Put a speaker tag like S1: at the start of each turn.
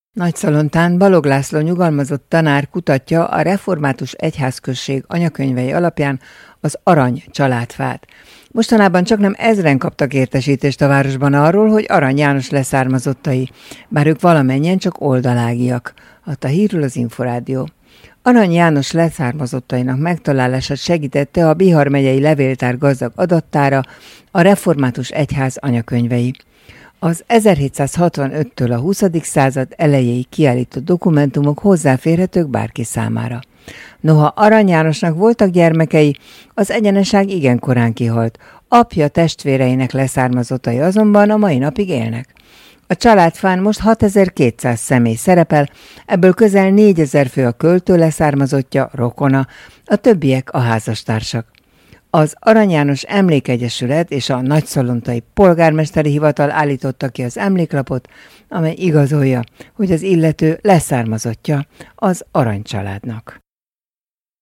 S1: Nagyszalontán Balogh László nyugalmazott tanár kutatja a református egyházközség anyakönyvei alapján az Arany családfát. Mostanában csaknem 1000-en kaptak értesítést a városban arról, hogy Arany János leszármazottai, bár ők valamennyien csak oldalágiak, adta hírül az Inforádió. Arany János leszármazottainak megtalálását segítette a Bihar megyei levéltár gazdag adattára, a református egyház anyakönyvei. Az 1765-től a 20. század elejéig kiállított dokumentumok hozzáférhetők bárki számára. Noha Arany Jánosnak voltak gyermekei, az egyeneság igen korán kihalt, apja testvéreinek leszármazottai azonban a mai napig élnek. A családfán most 6200 személy szerepel, ebből közel 4000 fő a költő leszármazottja, rokona, a többiek a házastársak. Az Arany János Emlékegyesület és a Nagyszalontai Polgármesteri Hivatal állította ki az emléklapot, amely igazolja, hogy az illető leszármazottja az Arany családnak.